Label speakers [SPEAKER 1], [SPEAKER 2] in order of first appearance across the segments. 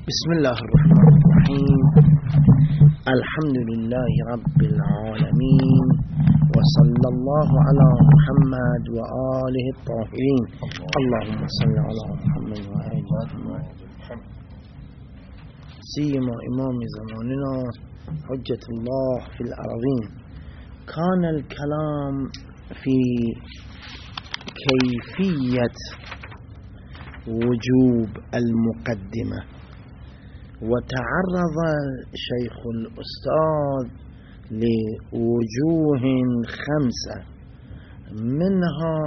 [SPEAKER 1] بسم الله الرحمن الرحيم. الحمد لله رب العالمين، وصلى الله على محمد وآله الطاهرين. اللهم صل على محمد وآله محمد. سيما إمام زماننا حجة الله في الأرضين. كان الكلام في كيفية وجوب المقدمة، وتعرض شيخ الأستاذ لوجوه 5 منها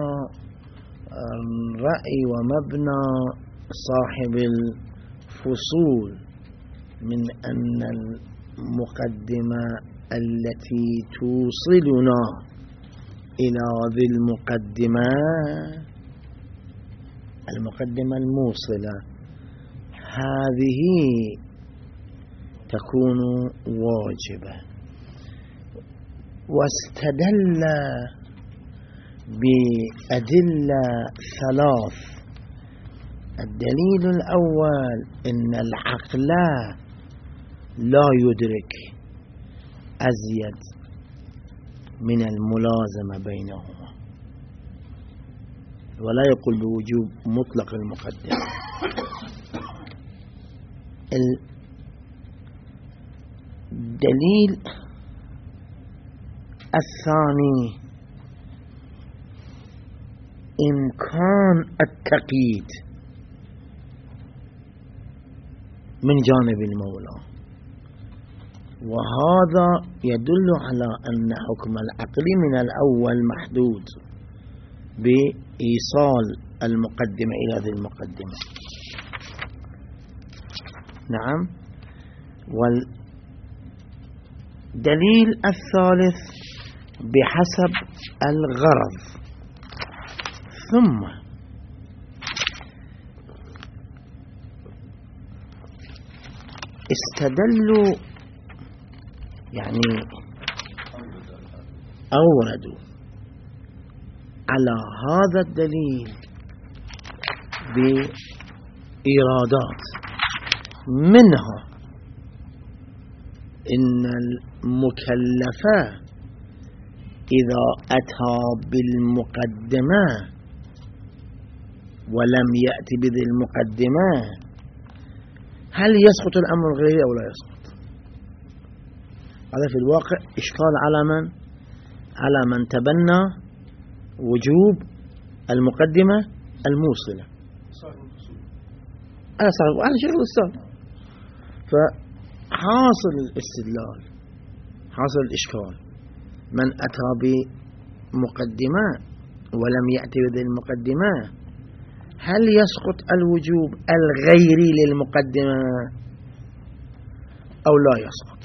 [SPEAKER 1] رأي ومبنى صاحب الفصول من أن المقدمة التي توصلنا إلى ذي المقدمة الموصلة هذه تكون واجبة، واستدل بأدلة 3. الدليل الأول إن العقل لا يدرك أزيد من الملازمة بينهما، ولا يقول بوجوب مطلق المقدمة. الدليل الثاني إمكان التقييد من جانب المولى، وهذا يدل على أن حكم العقل من الأول محدود بإيصال المقدمة إلى ذي المقدمة. نعم. والدليل الثالث بحسب الغرض. ثم استدلوا، يعني أوردوا على هذا الدليل بإيرادات، منها إن المكلفة إذا أتى بالمقدمة ولم يأتي بذي المقدمة هل يسقط الأمر الغيري أو لا يسقط؟ هذا في الواقع إشكال على من تبنى وجوب المقدمة الموصلة على شيخ الأستاذ. فحاصل الاستدلال، حاصل الإشكال، من أتى بمقدمة ولم يأتي بذي المقدمة هل يسقط الوجوب الغيري للمقدمة أو لا يسقط؟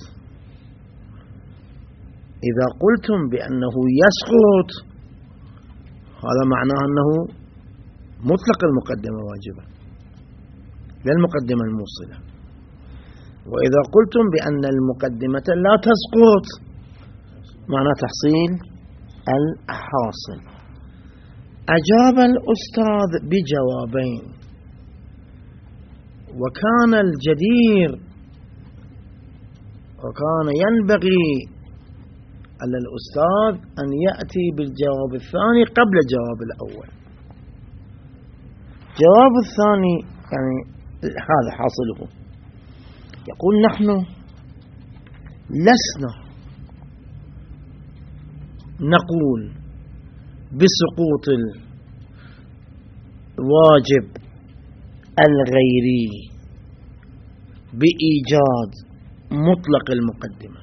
[SPEAKER 1] إذا قلتم بأنه يسقط هذا معناه أنه مطلق المقدمة واجبة لا المقدمة الموصلة. وإذا قلتم بأن المقدمة لا تسقط معناه تحصيل الحاصل. أجاب الأستاذ بجوابين، وكان الجدير وكان ينبغي على الأستاذ أن يأتي بالجواب الثاني قبل الجواب الأول. الجواب الثاني يعني هذا حاصله، يقول نحن لسنا نقول بسقوط الواجب الغيري بإيجاد مطلق المقدمة.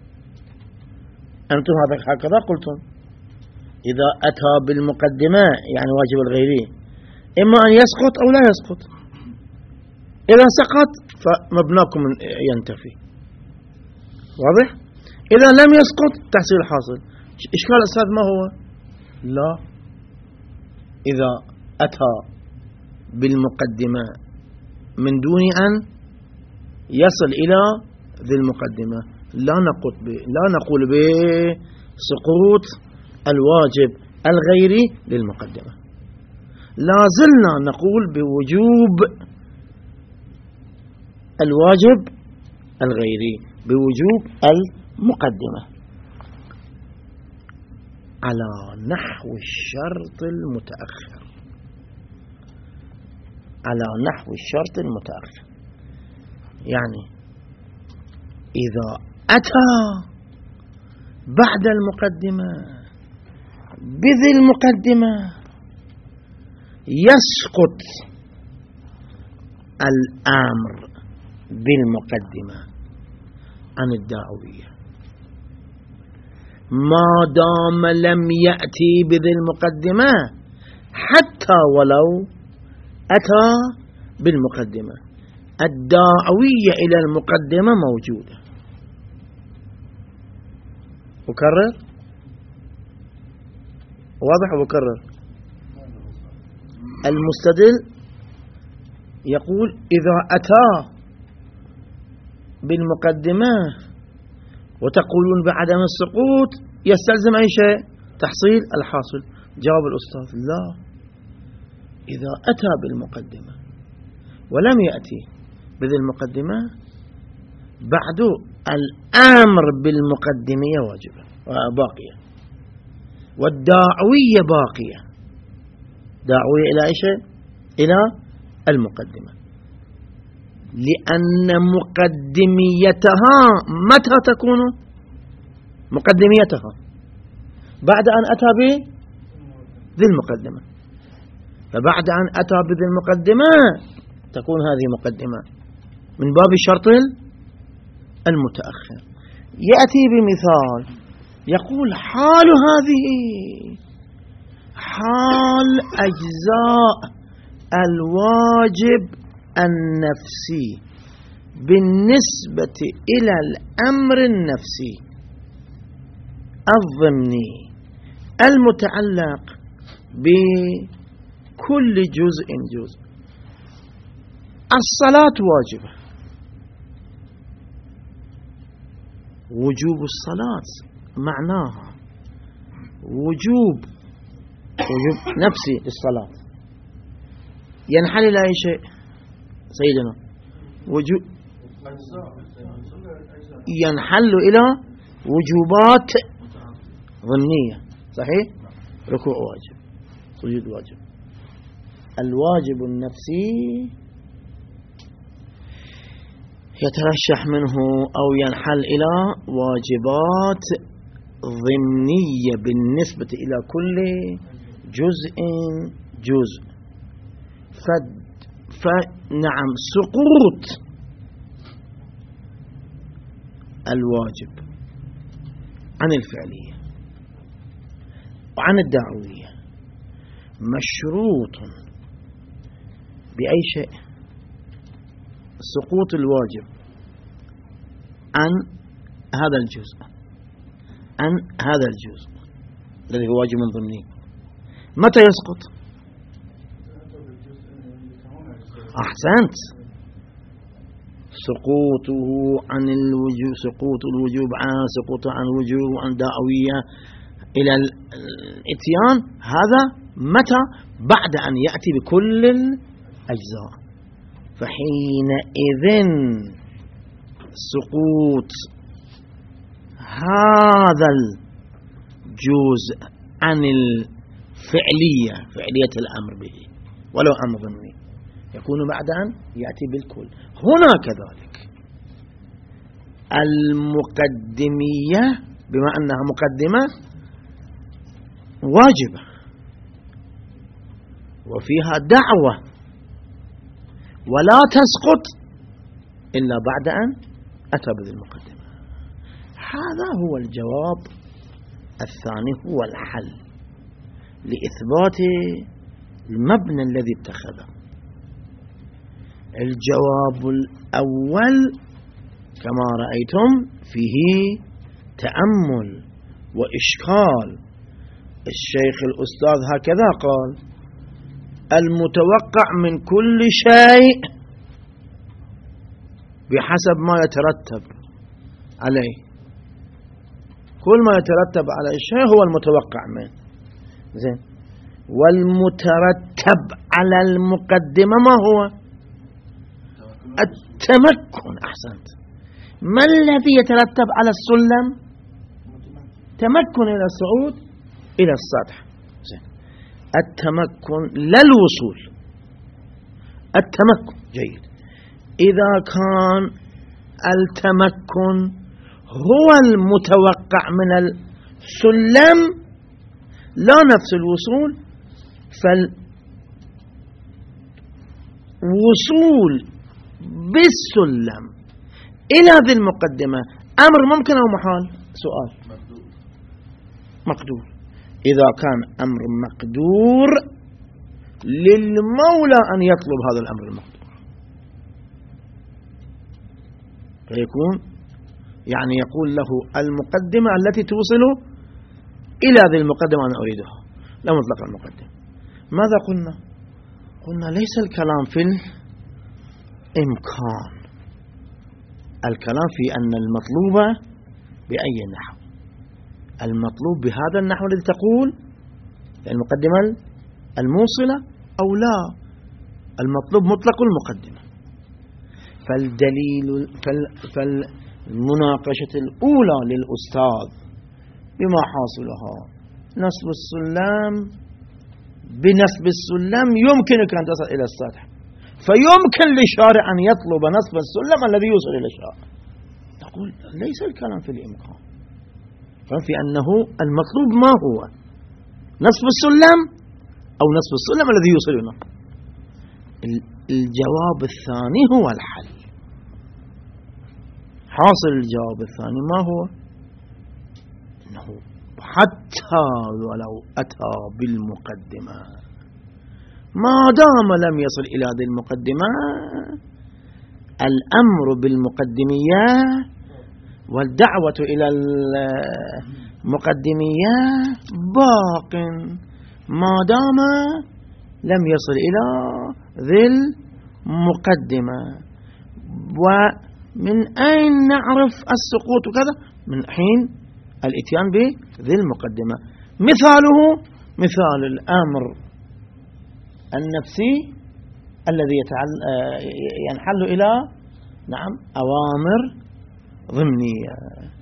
[SPEAKER 1] أنتم هكذا قلتم، إذا أتى بالمقدمة يعني واجب الغيري إما أن يسقط أو لا يسقط. إذا سقط فمبناكم ينتفي، واضح؟ إذا لم يسقط تحصيل حاصل. إشكال الأستاذ ما هو؟ لا، إذا أتى بالمقدمة من دون أن يصل إلى ذي المقدمة لا نقول بسقوط الواجب الغيري للمقدمة، لا زلنا نقول بوجوب الواجب الغيري بوجوب المقدمة على نحو الشرط المتأخر. على نحو الشرط المتأخر يعني إذا أتى بعد المقدمة بذي المقدمة يسقط الأمر بالمقدمة عن الدعوية ما دام لم يأتي بذي المقدمة حتى ولو أتى بالمقدمة. الدعوية إلى المقدمة موجودة. أكرر واضح وأكرر. المستدل يقول إذا أتى بالمقدمة وتقولون بعدم السقوط يستلزم أي شيء تحصيل الحاصل. جواب الأستاذ لا، إذا أتى بالمقدمة ولم يأتي بذي المقدمة بعد الأمر بالمقدمية واجبة باقية والدعوية باقية. دعوية إلى أي شيء؟ إلى المقدمة، لأن مقدميتها متى تكون؟ مقدميتها بعد أن أتى بذي المقدمة. فبعد أن أتى بذي المقدمة تكون هذه مقدمة من باب الشرط المتأخر. يأتي بمثال يقول حال هذه حال أجزاء الواجب النفسي بالنسبة إلى الأمر النفسي الضمني المتعلق بكل جزء. الصلاة واجبة، وجوب الصلاة معناها وجوب نفسي للصلاة ينحل إلى أي شيء سيدنا؟ وجوب ينحل إلى وجوبات ضمنية صحيح؟ ركوع واجب، سجود واجب. الواجب النفسي يترشح منه أو ينحل إلى واجبات ضمنية بالنسبة إلى كل جزء. فنعم سقوط الواجب عن الفعلية وعن الدعوية مشروط بأي شيء؟ سقوط الواجب عن هذا الجزء الذي هو واجب ضمني. متى يسقط؟ أحسنت، سقوطه عن الوجوب، سقوط الوجوب عن الوجوب عن دعوية إلى الإتيان. هذا متى؟ بعد أن يأتي بكل الأجزاء. فحينئذ سقوط هذا الجزء عن الفعلية، فعلية الأمر به ولو أمر ضمني، يكون بعد أن يأتي بالكل. هنا كذلك المقدمية بما أنها مقدمة واجبة وفيها دعوة ولا تسقط إلا بعد أن أتى بذي المقدمة. هذا هو الجواب الثاني، هو الحل لإثبات المبنى الذي اتخذه. الجواب الأول كما رأيتم فيه تأمل وإشكال. الشيخ الأستاذ هكذا قال: المتوقع من كل شيء بحسب ما يترتب عليه، كل ما يترتب على الشيء هو المتوقع منه. زين، والمترتب على المقدمة ما هو؟ التمكن. أحسنت. ما الذي يترتب على السلم؟ تمكن إلى الصعود إلى السطح. التمكن لا الوصول. التمكن جيد. إذا كان التمكن هو المتوقع من السلم لا نفس الوصول، فالوصول بالسلم إلى ذي المقدمة أمر ممكن أو محال؟ سؤال. مقدور. إذا كان أمر مقدور للمولى أن يطلب هذا الأمر المقدور، فيكون يعني يقول له المقدمة التي توصل إلى ذي المقدمة أنا أريدها، لا مطلق المقدمة. ماذا قلنا؟ قلنا ليس الكلام في الإمكان، الكلام في أن المطلوب بأي نحو. المطلوب بهذا النحو الذي تقول المقدمة الموصلة أو لا، المطلوب مطلق المقدمة. فالدليل فالمناقشة الأولى للأستاذ بما حاصلها نصب السلم، بنصب السلم يمكنك أن تصل إلى السطح، فيمكن للشارع أن يطلب نصب السلم الذي يوصل إلى الشارع. نقول ليس الكلام في الإمكان، ففي أنه المطلوب ما هو؟ نصب السلم أو نصب السلم الذي يوصلنا. الجواب الثاني هو الحل. حاصل الجواب الثاني ما هو؟ أنه حتى ولو أتى بالمقدمة ما دام لم يصل إلى ذي المقدمة الأمر بالمقدمية والدعوة إلى المقدمية باق ما دام لم يصل إلى ذي المقدمة. ومن أين نعرف السقوط وكذا؟ من حين الاتيان بذي المقدمة. مثاله مثال الأمر النفسي الذي ينحل إلى أوامر ضمنية.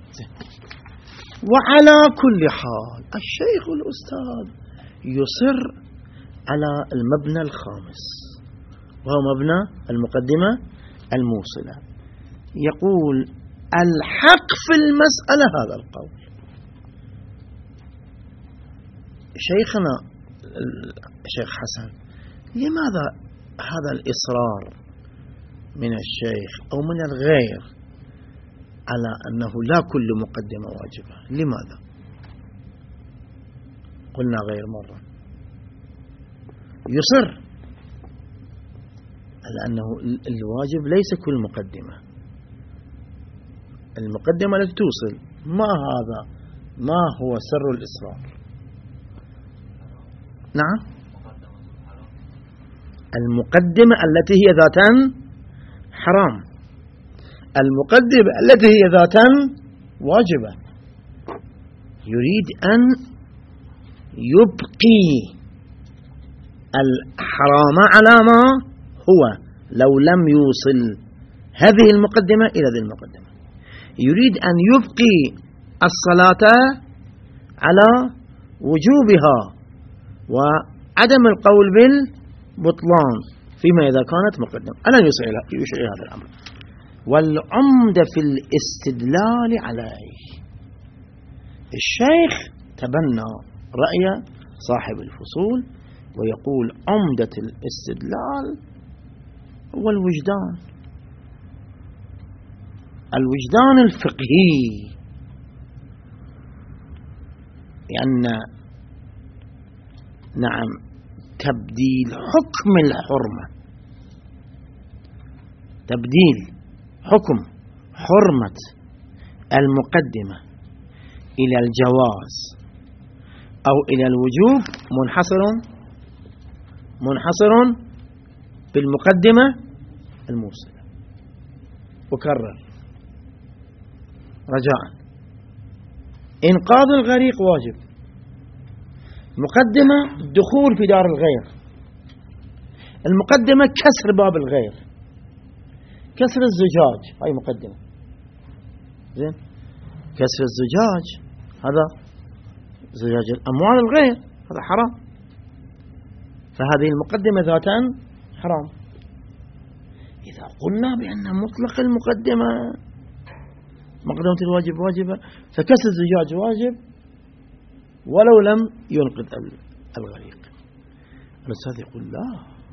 [SPEAKER 1] وعلى كل حال الشيخ الأستاذ يصر على المبنى الخامس وهو مبنى المقدمة الموصلة. يقول الحق في المسألة هذا القول. شيخنا الشيخ حسن لماذا هذا الإصرار من الشيخ أو من الغير على أنه لا كل مقدمة واجبة؟ لماذا؟ قلنا غير مرة يصر على أنه الواجب ليس كل مقدمة، المقدمة التي توصل. ما هذا؟ ما هو سر الإصرار؟ نعم، المقدمة التي هي ذاتا حرام، المقدمة التي هي ذاتا واجبة. يريد أن يبقي الحرام على ما هو لو لم يوصل هذه المقدمة إلى ذي المقدمة. يريد أن يبقي الصلاة على وجوبها وعدم القول بالبطلان فيما إذا كانت مقدمة. ألا يشير إلى هذا الأمر. والعمدة في الاستدلال عليه الشيخ تبنى رأي صاحب الفصول ويقول عمدة الاستدلال هو الوجدان الفقهي، لأن تبديل حكم الحرمة، تبديل حكم حرمة المقدمة إلى الجواز أو إلى الوجوب منحصر بالمقدمة الموصلة. أكرر رجاء، إنقاذ الغريق واجب، مقدمة دخول في دار الغير، المقدمة كسر باب الغير. كسر الزجاج هاي مقدمة، زين، كسر الزجاج هذا زجاج الأموال الغير هذا حرام، فهذه المقدمة ذاتها حرام. إذا قلنا بأن مطلق المقدمة مقدمة الواجب واجبة، فكسر الزجاج واجب ولو لم ينقذ الغريق. الأستاذ يقول لا،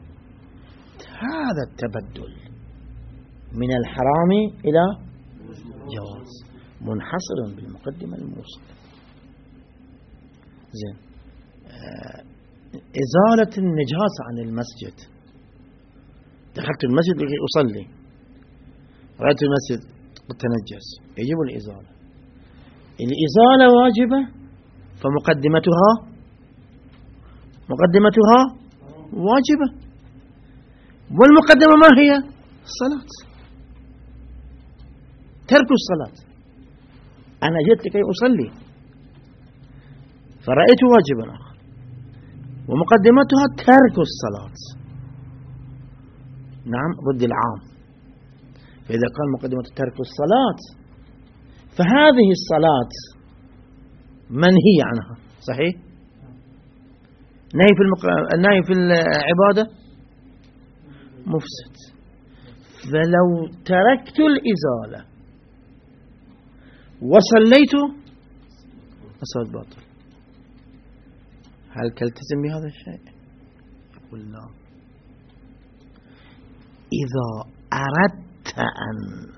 [SPEAKER 1] هذا التبدل من الحرام إلى جواز منحصر بالمقدمة الموصلة. زين، إزالة النجاسة عن المسجد، دخلت المسجد لكي أصلي، رأيت المسجد قد تنجس، يجب الإزالة. الإزالة واجبة، فمقدمتها واجبة. والمقدمة ما هي؟ الصلاة، ترك الصلاة. أنا جئت لكي أصلي فرأيت واجبا آخر ومقدمتها ترك الصلاة، نعم، ضد العام. فإذا كان مقدمة ترك الصلاة فهذه الصلاة منهي عنها، صحيح؟ النهي في العبادة مفسد. فلو تركت الإزالة وصليت الصلاة باطل. هل تلتزم بهذا الشيء؟ يقول لا. إذا أردت أن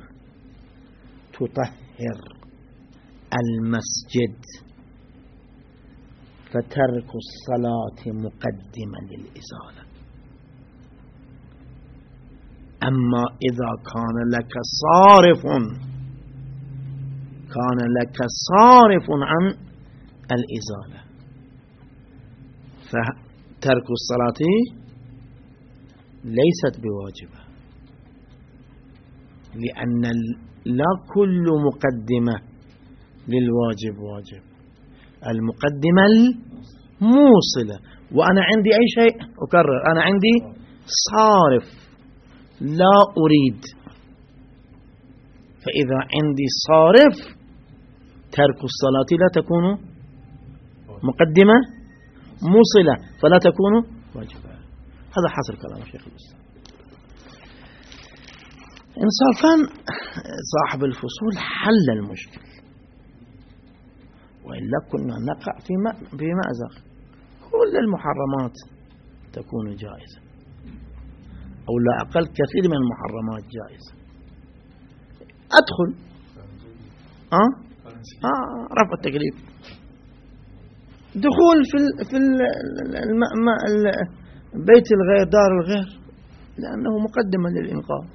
[SPEAKER 1] تطهر المسجد فترك الصلاة مقدما للإزالة. أما إذا كان لك صارف عن الإزالة، فترك الصلاة ليست بواجبة، لأن لا كل مقدمة للواجب واجب، المقدمة الموصلة. وأنا عندي أي شيء أكرر، أنا عندي صارف لا أريد، فإذا عندي صارف ترك الصلاة لا تكون مقدمة موصلة، فلا تكون واجبة. هذا حاصل كلام الشيخ الأستاذ. إنصافا صاحب الفصول حل المشكل، وإلا كنا نقع في مأزق. كل المحرمات تكون جائزة، أو لا أقل كثير من المحرمات جائزة. أدخل رفع التكليف، دخول في بيت الغير، دار الغير، لأنه مقدمة للإنقاذ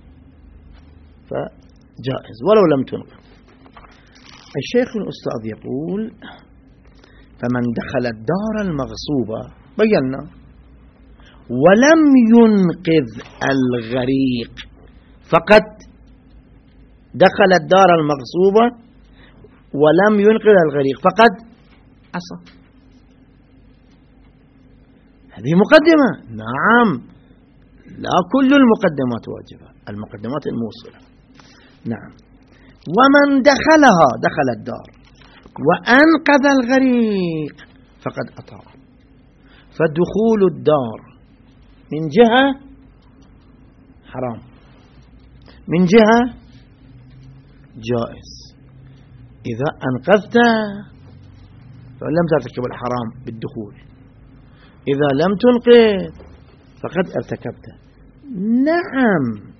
[SPEAKER 1] فجائز ولو لم تنقذ. الشيخ الأستاذ يقول: فمن دخل الدار المغصوبة، بينا، ولم ينقذ الغريق، فقط دخل الدار المغصوبة ولم ينقذ الغريق، فقد عصى. هذه مقدمة، نعم، لا كل المقدمات واجبة، المقدمات الموصلة، نعم. ومن دخلها، دخل الدار وأنقذ الغريق فقد أطاع. فدخول الدار من جهة حرام، من جهة جائز إذا أنقذت، فلم ترتكب الحرام بالدخول. إذا لم تنقذ فقد ارتكبت. نعم،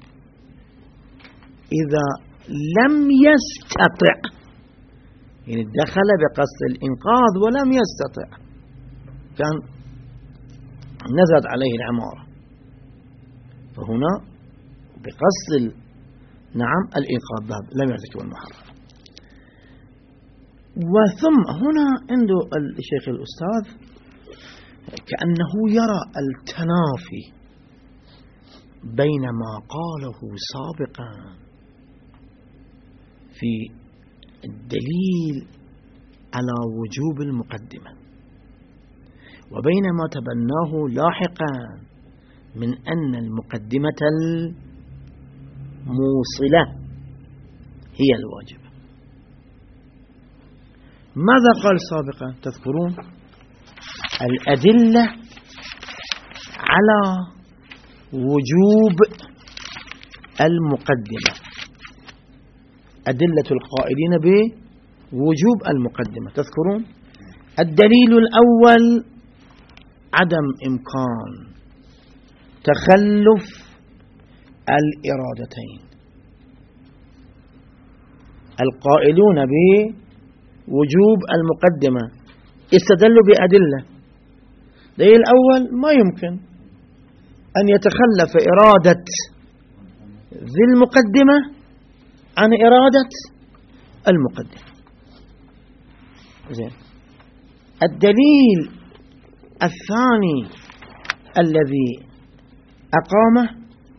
[SPEAKER 1] إذا لم يستطع، يعني دخل بقصد الإنقاذ ولم يستطع، كان نزلت عليه العمارة، فهنا بقصد نعم الإنقاذ ذهب، لم يرتكب المحرم. وثم هنا عنده الشيخ الأستاذ كأنه يرى التنافي بين ما قاله سابقا في الدليل على وجوب المقدمة وبين ما تبناه لاحقا من أن المقدمة موصلة هي الواجبة. ماذا قال سابقا؟ تذكرون الأدلة على وجوب المقدمة، أدلة القائلين بوجوب المقدمة. تذكرون الدليل الأول عدم إمكان تخلف الإرادتين. القائلون بوجوب المقدمة استدلوا بأدلة. الدليل الأول ما يمكن أن يتخلف إرادة ذي المقدمة عن إرادة المقدمة. زين. الدليل الثاني الذي أقامه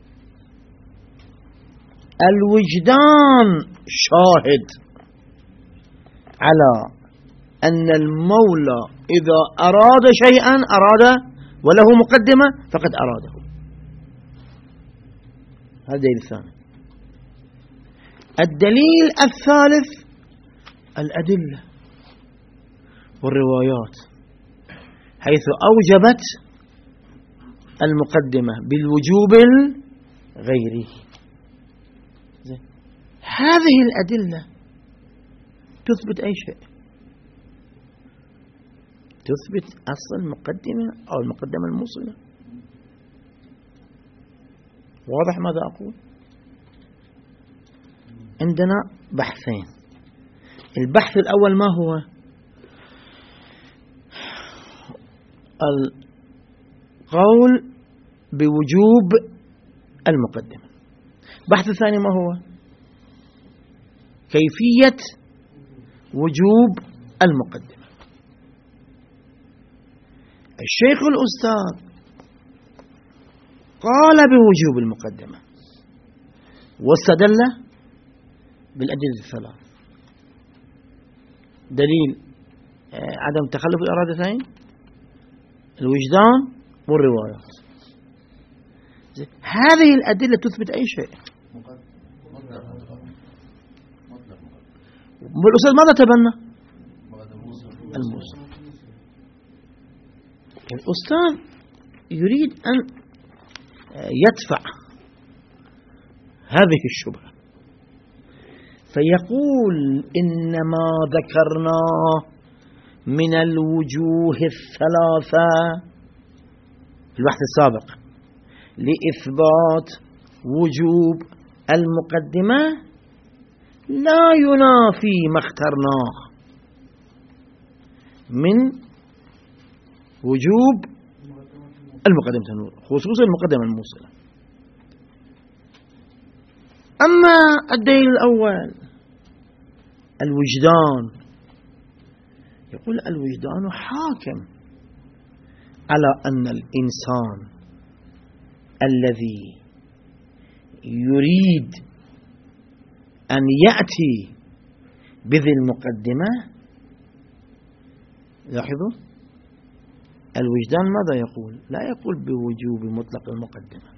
[SPEAKER 1] الوجدان شاهد على أن المولى إذا أراد شيئا أراد وله مقدمة فقد أراده. هذا الدليل الثاني. الدليل الثالث الأدلة والروايات حيث أوجبت المقدمة بالوجوب الغيري. هذه الأدلة تثبت أي شيء، تثبت أصل المقدمة أو المقدمة الموصلة. واضح ماذا أقول؟ عندنا بحثين. البحث الأول ما هو؟ القول بوجوب المقدمة. البحث الثاني ما هو؟ كيفية وجوب المقدمة. الشيخ الأستاذ قال بوجوب المقدمة واستدل بالأدلة الثلاث. دليل عدم تخلف الإرادتين، الوجدان والروايات. هذه الأدلة تثبت أي شيء. والأستاذ ماذا تبنى؟ الموصل. الأستاذ يريد أن يدفع هذه الشبهة فيقول إنما ذكرناه من الوجوه الثلاثة في البحث السابق لإثبات وجوب المقدمة لا ينافي ما اخترناه من وجوب المقدمة خصوصا المقدمة الموصلة. أما الدليل الأول الوجدان، يقول الوجدان حاكم على أن الإنسان الذي يريد أن يأتي بذي المقدمة، لاحظوا الوجدان ماذا يقول؟ لا يقول بوجوب مطلق المقدمة،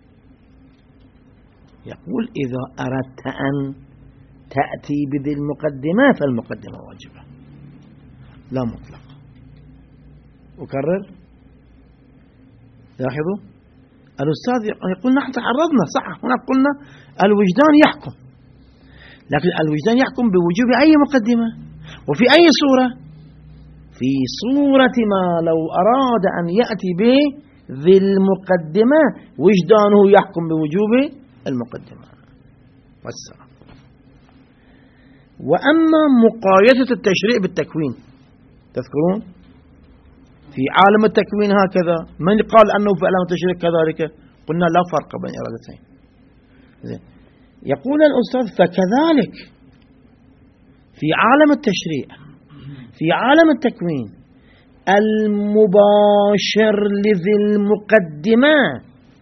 [SPEAKER 1] يقول إذا أردت أن تأتي بذي المقدمة فالمقدمة واجبة لا مطلق. أكرر، لاحظوا الأستاذ يقول نحن تعرضنا صح هنا قلنا الوجدان يحكم، لكن الوجدان يحكم بوجوب أي مقدمة وفي أي صورة؟ في صورة ما لو أراد أن يأتي بذي المقدمة وجدانه يحكم بوجوب المقدمة. والسلام. وأما مقايسة التشريع بالتكوين، تذكرون في عالم التكوين هكذا، من قال أنه في عالم التشريع كذلك؟ قلنا لا فرق بين إرادتين. يقول الأستاذ فكذلك في عالم التشريع في عالم التكوين المباشر لذي المقدمة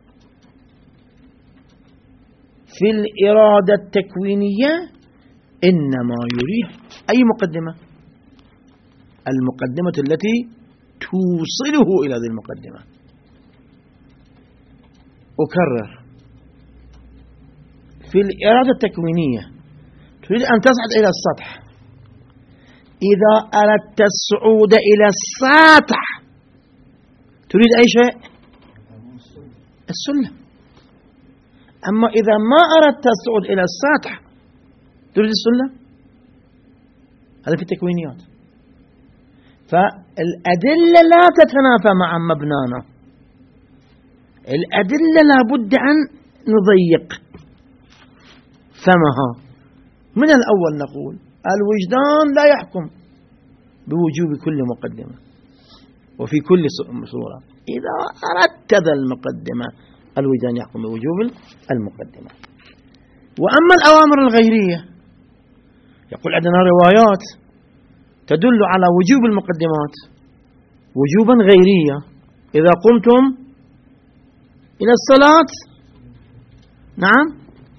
[SPEAKER 1] في الإرادة التكوينية إنما يريد أي مقدمة؟ المقدمة التي توصله إلى ذي المقدمة. أكرر، في الإرادة التكوينية تريد أن تصعد إلى السطح، إذا أردت الصعود إلى السطح تريد أي شيء؟ السلم. أما إذا ما أردت الصعود إلى السطح تريد السلم. هذا في التكوينيات. فالأدلة لا تتنافى مع مبنانا، الأدلة لابد أن نضيق فمها. من الأول نقول الوجدان لا يحكم بوجوب كل مقدمة وفي كل صورة. إذا أردت ذا المقدمة الوجدان يحكم بوجوب المقدمة. وأما الأوامر الغيرية يقول عندنا روايات تدل على وجوب المقدمات وجوبا غيرية. إذا قمتم إلى الصلاة نعم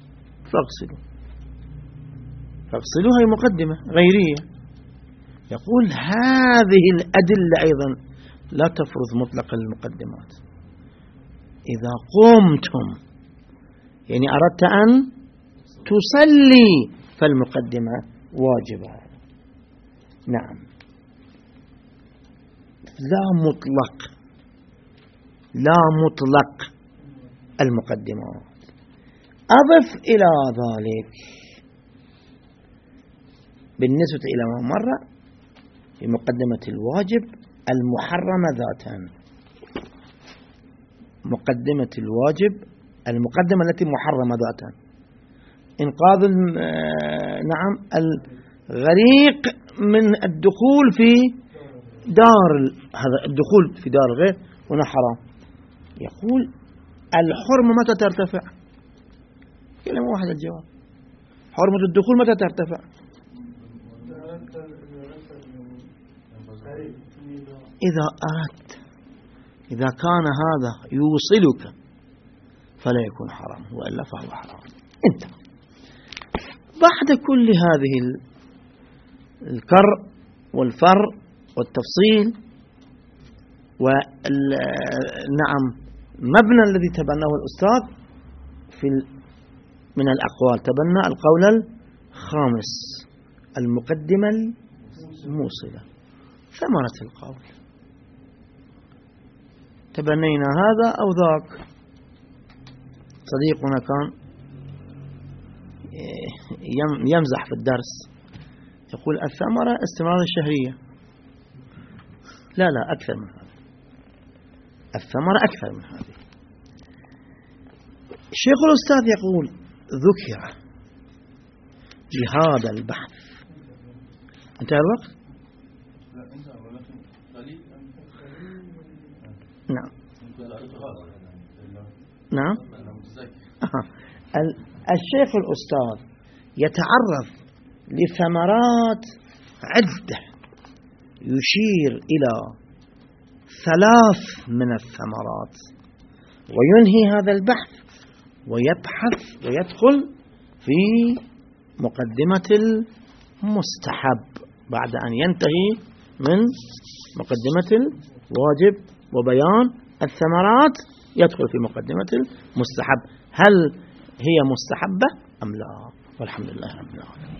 [SPEAKER 1] فاغسلوا هي مقدمة غيرية. يقول هذه الأدلة أيضا لا تفرض مطلق المقدمات. إذا قمتم يعني أردت أن تصلي فالمقدمة واجبة. نعم لا مطلق المقدمات. أضف إلى ذلك بالنسبة إلى ما مر في مقدمة الواجب المحرمة ذاتا. مقدمة الواجب المقدمة التي محرمة ذاتا إنقاذ نعم الغريق من الدخول في دار، هذا الدخول في دار الغير هنا حرام. يقول الحرمة متى ترتفع؟ كلمة واحدة الجواب. حرمة الدخول متى ترتفع؟ إذا أردت، إذا كان هذا يوصلك فلا يكون حرام، وإلا فهو حرام. انت بعد كل هذه الكر والفر والتفصيل ونعم مبنى الذي تبناه الأستاذ من الأقوال، تبنى القول الخامس المقدمة الموصلة. ثمرة القول تبنينا هذا أو ذاك. صديقنا كان يمزح في الدرس يقول الثمرة استمرار الشهرية. لا أكثر من هذا، الثمرة أكثر من هذه. الشيخ الأستاذ يقول ذكر بهذا البحث. انتهى الوقت؟ نعم الشيخ الأستاذ يتعرض لثمرات عدة يشير إلى 3 من الثمرات وينهي هذا البحث ويبحث ويدخل في مقدمة المستحب بعد أن ينتهي من مقدمة الواجب وبيان الثمرات يدخل في مقدمة المستحب. هل هي مستحبة أم لا؟ والحمد لله رب العالمين.